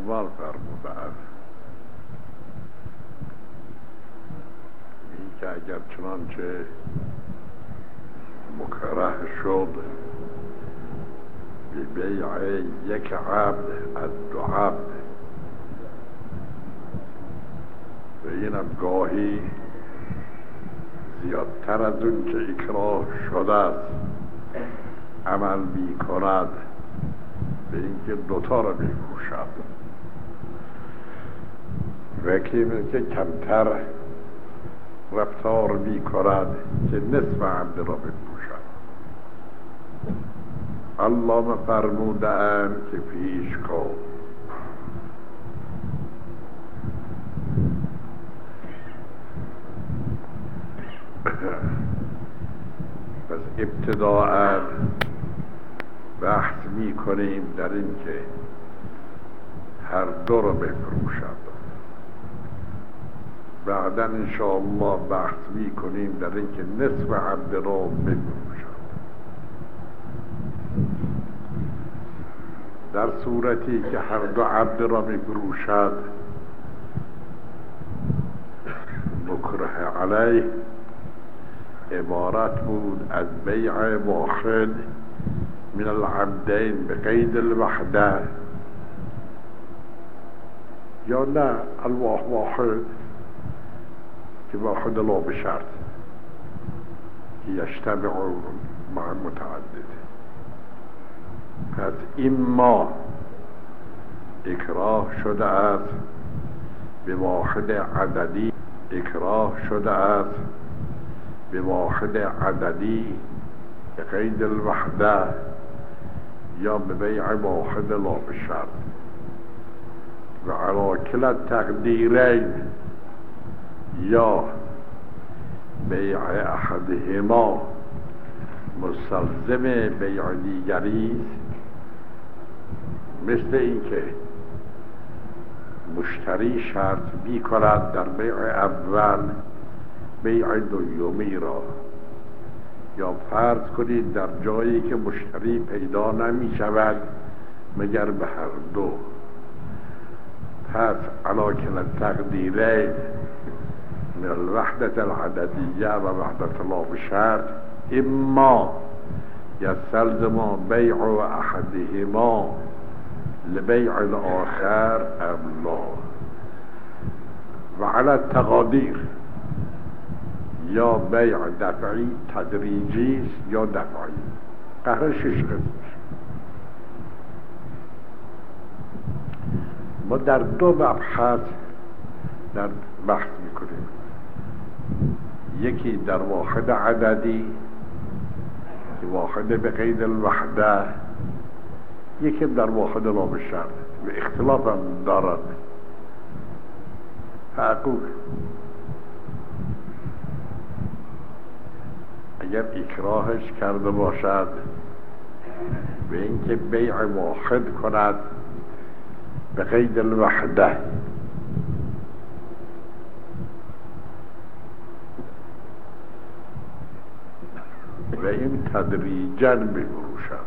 اول فرموده است این که اگر چنانچه مکره شد به بیع یک عبد از دو عبد و اینم گاهی زیادتر از اون که اکراه شده است عمل می کند به اینکه دوتا را می فروشد و که کمتر رفتار می کند که نصف عبد را می فروشد. علامه فرموده اند که پیش کن پس ابتداء بحث می کنیم در این که هر دو رو بفروشد. بعدا انشاءالله بحث می کنیم در این که نصف عبد را بفروشد. در صورتی که هر دو عبد را بفروشد مکره علیه عبارت بود از بیع واحد من العبدین بقید الوحده یا نه الواحد که واحد لا بشرط یجتمعون مع متعدد. پس اما اکراه شده است به واحد عددی، اکراه شده است به واحد عددی به قید الوحده یا به بیع واحد لا بشرط و علی کلا تقدیرین یا بیع احدهما مستلزم بیع دیگری، مثل اینکه مشتری شرط می کند در بیع اول بیع دومی را، یا فرض کنید در جایی که مشتری پیدا نمی شود مگر به هر دو، پس علی کلا تقدیرین من الوحدة العددیه و وحدة لا بشرط اما یستلزم بیع احدهما لبیع الاخر ام لا و علی التقادیر یا بیع دفعی تدریجی است یا دفعی. قهر 6 قسم. ما در دو مبحث در بحث میکنیم، یکی در واحد عددی که واحد به قید الوحده، یکی در واحد لا بشرط و اختلاف هم دارد. حقوق اگر اکراهش کرده باشد به اینکه بیع واحد کند به قید الوحده و این تدریجاً بفروشد،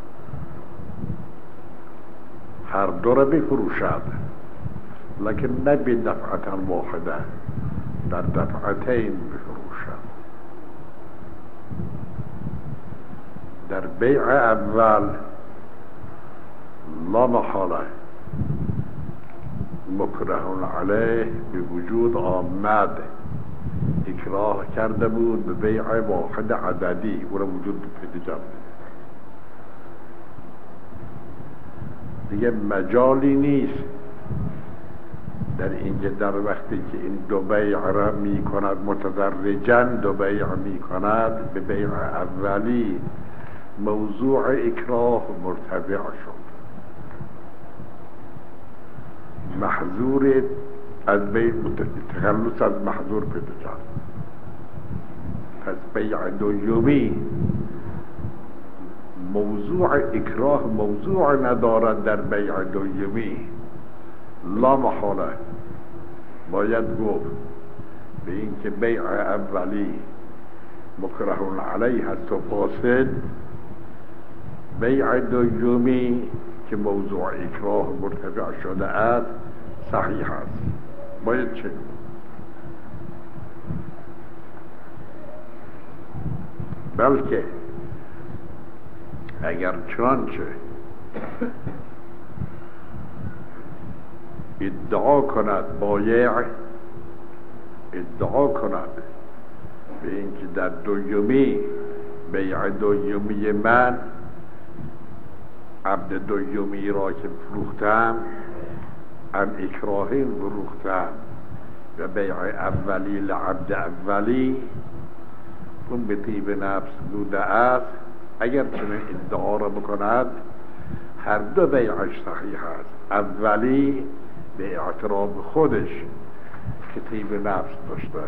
هر دو را بفروشد لکن نه به دفعة واحده، در دفعتین بفروشد. در بیع اول لا محاله مکره علیه به وجود آمد، اکراه کرده بود به بیع واحد عددی، او را وجود پیدا کرد، دیگه مجالی نیست در اینکه در وقتی که این دو بیع را می کند متدرجاً دو بیع می کند به بیع اولی موضوع اکراه مرتفع شد، محظور از بیع تخلص از محظور پیدا کرد. پس بیع دومی موضوع اکراه موضوع ندارد، در بیع دومی لا محاله باید گفت به این که بیع اولی مکره علیه هست و فاسد بیع دومی که موضوع اکراه مرتفع شده است صحیح است. باید چه؟ بلکه اگر چنانچه ادعا کند بایع، ادعا کند به اینکه در دومی بیع دومی من عبد دومی را که فروختم ام اکراهی فروختم و بیع اولی لعبد اولی اون به طیب نفس بوده است، اگر چنین ادعا را بکند هر دو بیعش صحیح است. اولی به اعتراف خودش که طیب نفس داشته،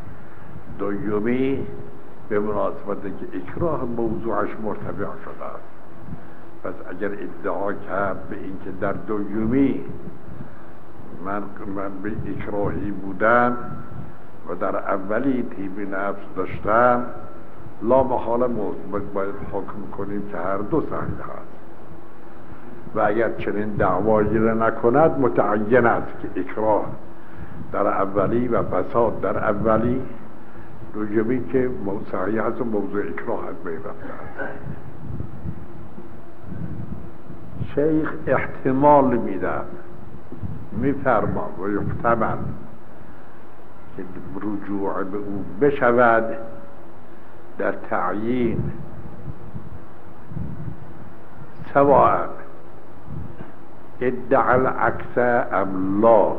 دومی به مناسبت که اکراه موضوعش مرتفع شده است. پس اگر ادعا کرد به اینکه در دومی من به اکراهی بودم و در اولی طیب نفس داشتم، لا محاله باید حکم کنیم که هر دو صحیح است. و اگر چنین دعوایی را نکند متعین است که اکراه در اولی و فساد در اولی، دومی که صحیح است و موضوع اکراه از بین رفته است. شیخ احتمال میدن، میفرما و یحتمل که رجوع به او بشود در تعیین سواء ادعا العکس ام لا.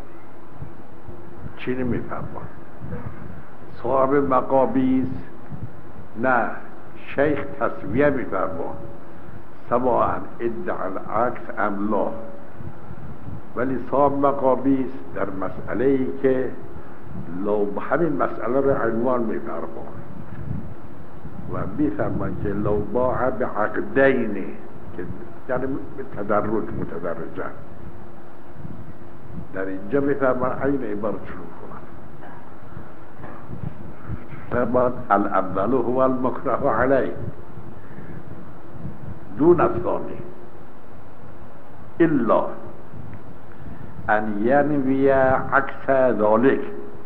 چی نمیفرما؟ صاحب مقابیس نه، شیخ تصویه میفرما سواء ادعا العکس ام لا، ولی صاحب مقابیس در مسئله ای که لو همین مسئله را عنوان میفرما و میفرمان که لو باع بعقدین، که یعنی تدرج متدرجه، در اینجا میفرمان این عبارت شروع کنن فرمان الاول هو المکره علیه دون الثانی الا ان ینوی عکس ذلك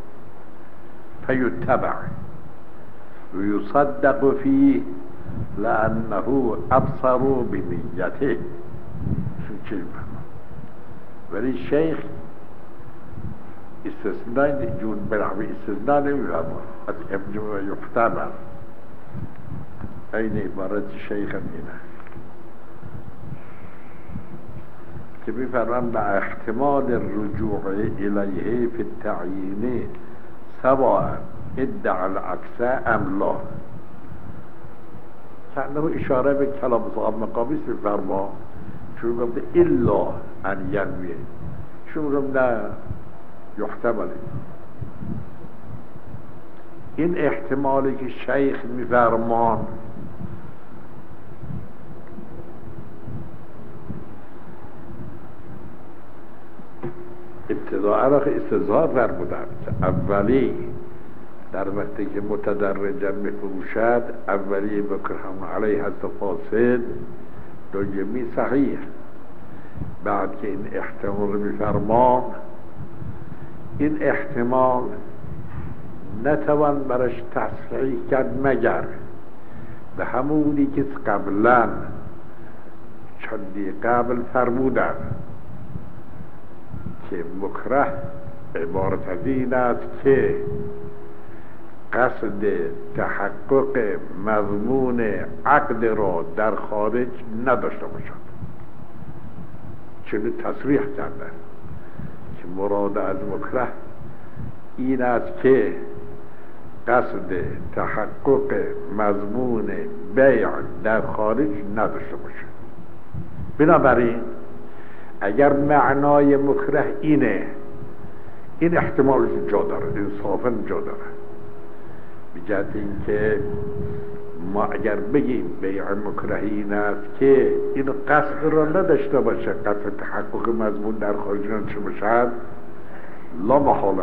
فیتبع ويصدق فيه لأنه أبصر بنيته. ولی شیخ استثناء جون برحوی استثناء نمیفرماد از ابن و یحتمل. این عبارت شیخ اینه که میفرمان با احتمال الرجوع الیه فی التعیین سواء ادعا العکس ام لا، کنه اشاره به کلام صاحب مقابیس میفرما چون گفته الا ان ینوی، چون گفته نه یحتمل. این احتمالی که شیخ میفرمان ابتداء را استظهار فرمودند که اولی در وقتی که متدرجا میفروشد اولی مکرهم علیه هست فاسد، دومی صحیح. بعد که این احتمال میفرمان، این احتمال نتوان برش تصحیح کرد مگر به همونی که قبلا چندی قبل فرمودن که مکره عبارت از این است که قصد تحقق مضمون عقد را در خارج نداشته باشد. چون تصریح کردن که مراد از مکره این است که قصد تحقق مضمون بیع در خارج نداشته باشد. بنابراین اگر معنای مکره اینه، این احتمالش جا داره، انصافاً جا داره، بجهت این که ما اگر بگیم بیع مکرهی این است که این قصد را نداشته باشه، قصد تحقق مضمون در خارج نداشته باشد، لا محاله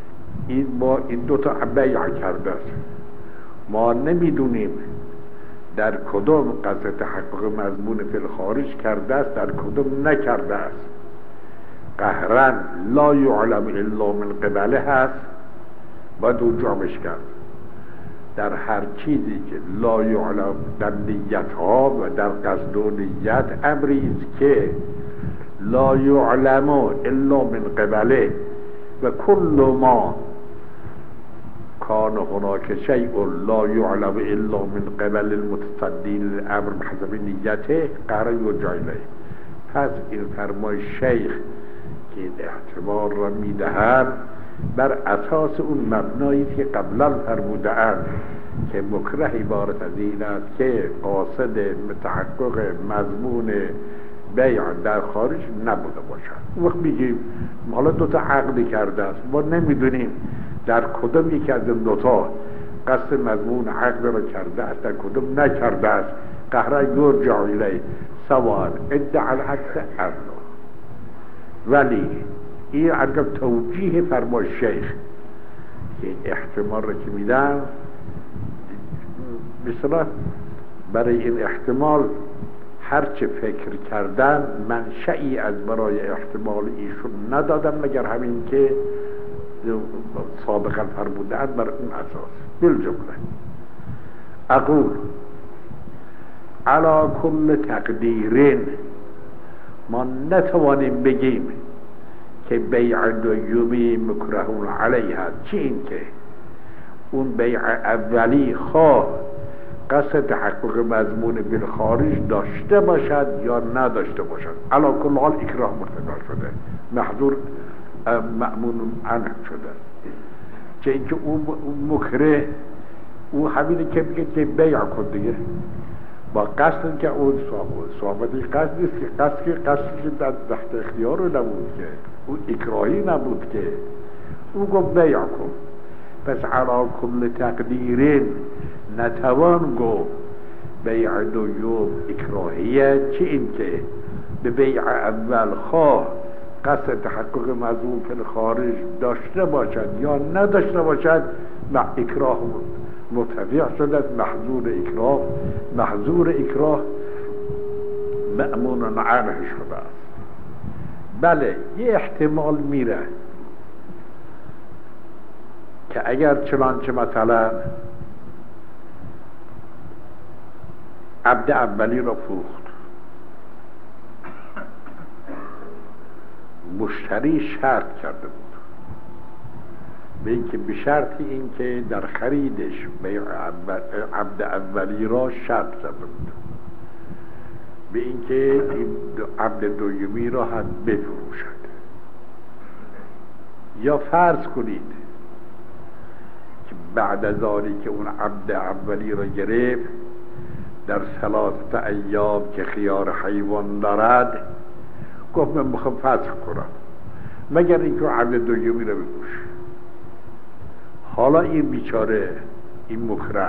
این با این دوتا بیع کرده است. ما نمیدونیم در کدام قصد تحقق مضمون فی الخارج کرده است، در کدام نکرده است. قهرا لا یعلم الا من قبله هست، باید اون جامش کرد. در هر چیزی که لا یعلم، در نیت ها و در قصد و نیت امری است که لا یعلم الا من قبله و کل ما کان هناک شیء لا یعلم الا من قبل المتصدی للامر بحسب نیته قرار یرجع الیه. پس این فرمای شیخ که این احتمال را میدهند بر اساس اون مبنایی که قبلا فرموده‌اند که مکره عبارت از این است که قاصد تحقق مضمون بیع در خارج نبوده باشد. وقت میگیم حالا دوتا عقد کرده است، ما نمیدونیم در کدام یکی از این دوتا قصد مضمون عقد را کرده است، در کدام نکرده است. قهر یرجع الیه سواء ادعا العکس ام لا. ولی این اگر توجیه فرمای شیخ که احتمال را که میدن مثلا برای این احتمال هرچه فکر کردن منشئی از برای احتمال ایشون ندادن مگر همین که سابقا فرمودند بر اون اساس. بالجمله اقول علی کل تقدیرین، ما نتوانیم بگیم که بیع دومی مکرهون علیه، چی این که اون بیع اولی خواه قصد تحقق مضمون بالخارج داشته باشد یا نداشته باشد، علی کل حال اکراه مرتکب شده، محظور مأمون عنه شده. چه اینکه اون مکره او همینه که میگه که بیع کن دیگه، با قصد که اون صحبتی قصد نیست که قصدی که در تحت اختیار رو نبود، که اون اکراهی نبود، که او گفت بیع کن. پس علا کل تقدیرین نتوان گفت بیع دوم اکراهیه، چه این که به بیع اول خواه قصد تحقق مضمون فی الخارج داشته باشد یا نداشته باشد اکراه متفق شده است، محظور اکراه مأمون عنه شده است. بله یه احتمال میره که اگر چنانچه مثلا عبد اولی را فروخت، مشتری شرط کرده بود به اینکه به شرط اینکه در خریدش بیع عبد اولی را شرط کرده بود به اینکه این عبد دومی را هم بفروشد. یا فرض کنید که بعد از آنی که اون عبد اولی را گرفت در 3 ایام که خیار حیوان دارد گفت من میخوام فسخ کنم مگر اینکه عبد دومی را بفروشه. حالا این بیچاره این مکره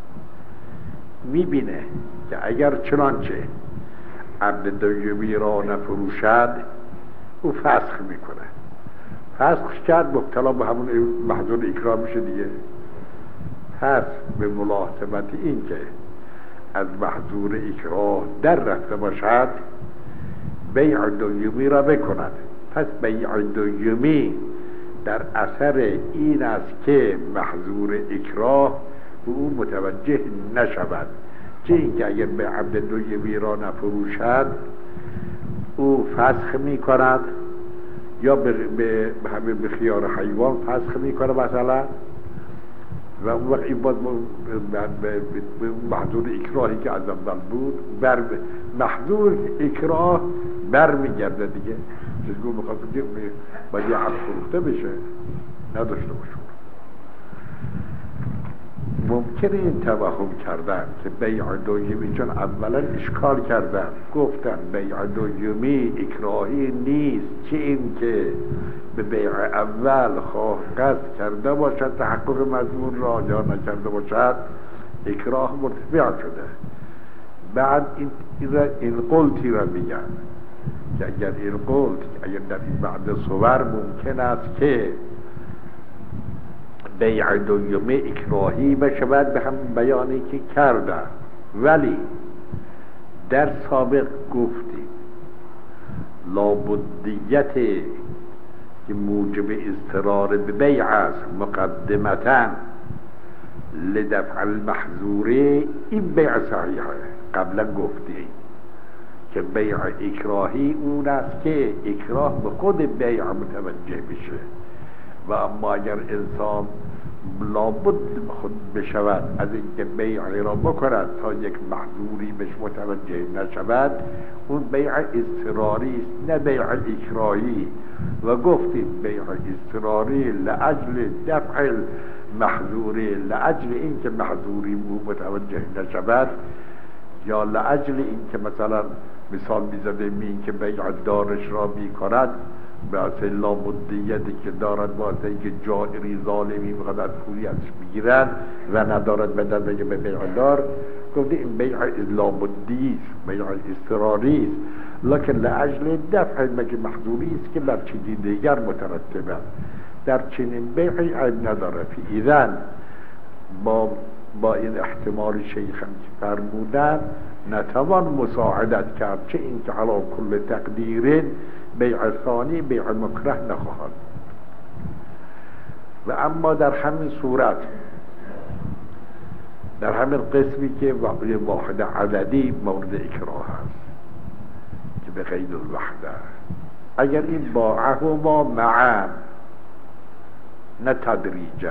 میبینه که اگر چنانچه عبد دومی را نفروشد او فسخ میکنه، فسخ کرد مبتلا به همون محظور اکراه میشه دیگه. پس به ملاحظت این که از محظور اکراه در رفته باشد بیع دومی را بکند. پس بیع دومی در اثر این است که محظور اکراه به او متوجه نشود، چه اینکه اگر به عبد دومی را نفروشد او فسخ می کند یا به خیار حیوان فسخ می کند مثلا، و اون وقت این باز به محظور اکراهی که از اول بود بر محظور اکراه بر می گرده دیگه. چیزگو میخواست که باید یه عبد فروخته بشه نداشته باشه. ممکنه این توهم کردن که بیع دومی، چون اولا اشکال کردن گفتن بیع دومی اکراهی نیست، چه این که به بیع اول خواه قصد کرده باشد تحقق مضمون را یا نکرده باشد اکراه مرتفع شده. بعد این قلتی را میگن که اگر این قلت اگر در این بعد صور ممکن است که بیع دومی اکراهی بشود به هم بیانی که کرده ولی در سابق گفتیم لابدیت که موجب اضطرار به بیع است مقدمتاً لدفع المحظوره، این بیع صحیحه. قبلا گفتیم که بیع اکراهی اون است که اکراه به خود بیع متوجه بشه، و اما اگر انسان لابد خود بشود از اینکه بیعی را بکند تا یک محظوری بهش متوجه نشود، اون بیع اضطراری است نه بیع اکراهی. و گفتیم بیع اضطراری لأجل دفع محظوری، لأجل اینکه محظوری متوجه نشود، یا لأجل اینکه مثلا مثال میزدیم این که بیع دارش را میکند به اصل لابدیتی که دارد واسه اینکه جائری ظالمی میخواد از پولی ازش بگیرن و ندارد بدن بگه به بیع دار، گفته این بیع لابدی است، بیع اضطراری است، لکن لأجل دفع مگه محظوری است که بر چیزی دیگر مترتبه. در چنین بیعی عیب نداره. اذن با این احتمال شیخ هم که فرمودن نتوان مساعدت کرد، چه اینکه علی کل تقدیر بیع ثانی بیع مکره نخواهد. و اما در همین صورت، در همین قسمی که واحد عددی مورد اکراه هست که به قید الوحده، اگر این باعهما معا نه تدریجا،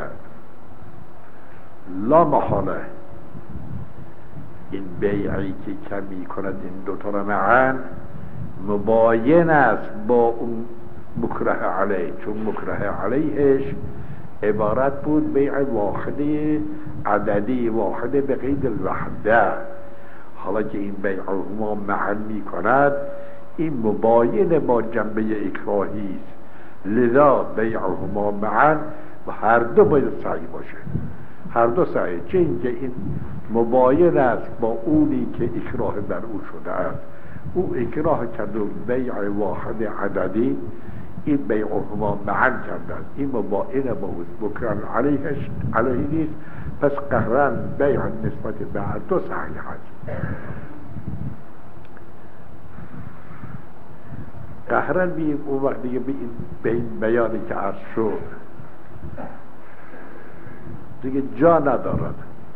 لا محاله این بیعی که کمی کند این دوتا را معا مباین است با اون مکره علیه، چون مکره علیهش عبارت بود بیع واحده عددی، واحده به قید الوحده. حالا که این بیع هما معا می کند، این مباین با جنبه اکراهی است، لذا بیع هما معا و هر دو باید صحیح باشه، هر دو صحیح، چه اینکه این مباین است با اونی که اکراه بر او شده است، او اکراه کرده بیع واحد عددی، این بیع هما معا کردن، این مباین با بکران علیه نیست، پس قهرن بیع نسبت به هر دو صحیح است. قهرن بیم اون وقت دیگه به این بیانی که عرض شد دیگه جا ندارد.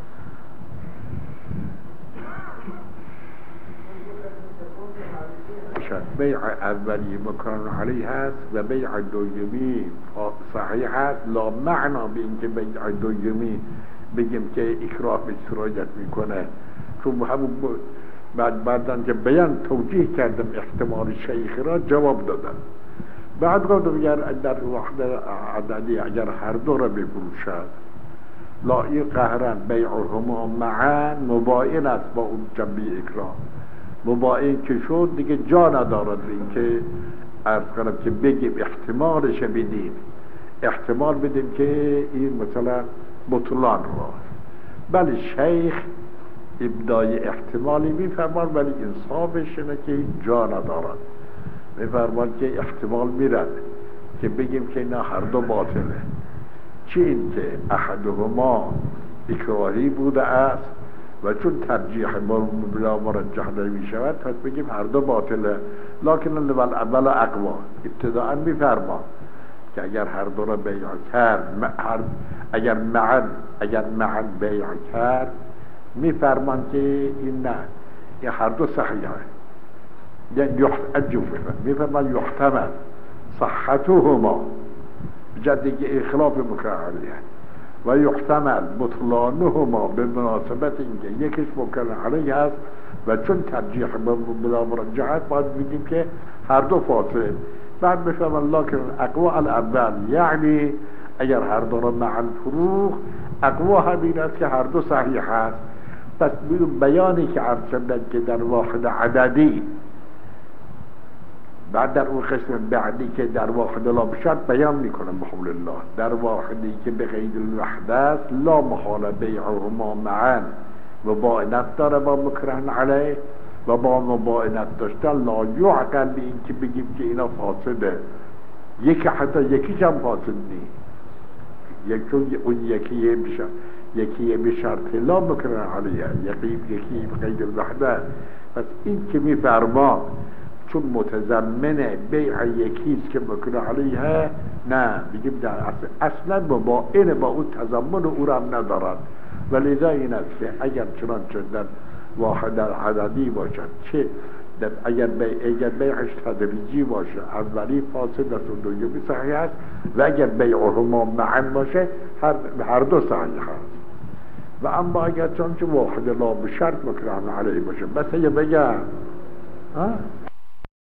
بیع اولی مکران علیه هست و بیع دومی صحیح هست، لا معنا به اینکه بیع دومی بگیم که اکراه به سرایت میکنه، چون همون بعدن که بیان توجیه کردم احتمال شیخ را جواب دادن. بعد گفتم اگر در وحده عددی اگر هر دو را بفروشد، لا این قهرن بیعهما معا مباین است با اون جنبه اکراه، مباین که شد دیگه جا ندارد این که عرض کنم که بگیم احتمالش بدیم، احتمال بدیم که این مثلا بطلان را، بله شیخ ابدای احتمالی میفرمان ولی انصافش اینه که جا ندارد، میفرمان که احتمال میرد که بگیم که نه هر دو باطله، چه این که احدهما اکراهی بوده است و چون ترجیح بلا مرجح نمی شود پس بگیم هر دو باطله، لکن اول اقوا ابتداء میفرمان که اگر هر دو را بیع کرد، اگر معن بیع کرد میفرمان که این نه، این هر دو صحیحه، یعنی میفرمان یحتمل صحتهما بجد که اخلاف مکره علیه و یحتمل بطلانهما به مناسبت اینکه یکیش مکره علیه هست و چون ترجیح بلا مرجحت باید بگیم که هر دو فاصله. بعد میفرمان لکن اقوا الاول، یعنی اگر هر دو را معا فروخ اقوا همین است که هر دو صحیح هست. پس بیانی که عرض شدن که در واحد عددی، بعد در اون قسم بعدی که در واحد لا بشد بیان میکنم بحول الله، در واحدی که به قید الوحده است لا محال بیعهما معا مباینت داره با مکرهن علیه و با مباینت داشتن لا یعقل به این که بگیم که اینا فاسده، حتی یکیش هم فاسد نیست، چون اون یکی میشه یکی به شرط لا مکره علیه، یکی به قید الوحده. پس این که میفرما چون متضمن بیع یکیست که مکره علیه، نه بگیم در اصلا با اون تضمن او را هم ندارد. ولذا این است که اگر چنانچه در واحد عددی باشد، چه اگر بیعش تدریجی باشه، اولی فاسد است و دومی صحیح است، و اگر بیعهما معا باشه هر دو صحیح است. و اما اگر چون که واحد لا به شرط مکره علیه باشه، بس یه بگم